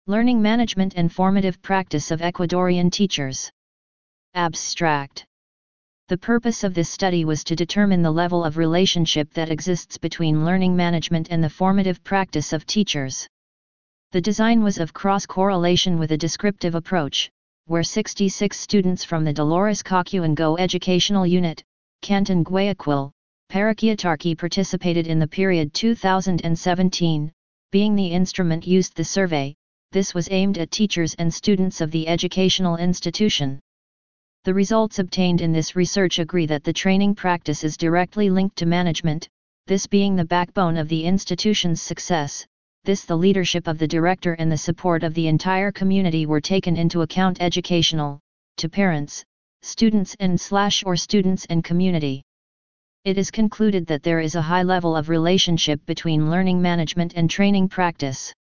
Learning Management and Formative Practice of Ecuadorian Teachers. Abstract. The purpose of this study was to determine the level of relationship that exists between learning management and the formative practice of teachers. The design was of cross-correlation with a descriptive approach, where 66 students from the Dolores Cocuengo Educational Unit, Canton Guayaquil, Paraquiatarqui participated in the period 2017, being the instrument used the survey. This was aimed at teachers and students of the educational institution. The results obtained in this research agree that the training practice is directly linked to management, this being the backbone of the institution's success. The leadership of the director and the support of the entire community were taken into account educational, to parents, students and/or students and community. It is concluded that there is a high level of relationship between learning management and training practice.